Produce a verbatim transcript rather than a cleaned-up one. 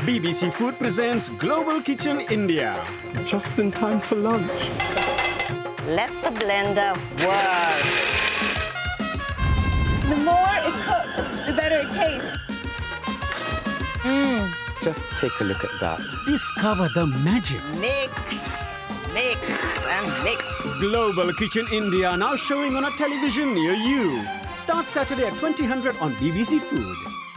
B B C Food presents Global Kitchen India. Just in time for lunch. Let the blender work. The more it cooks, the better it tastes. Mmm. Just take a look at that. Discover the magic. Mix, mix and mix. Global Kitchen India now showing on a television near you. Starts Saturday at twenty hundred on B B C Food.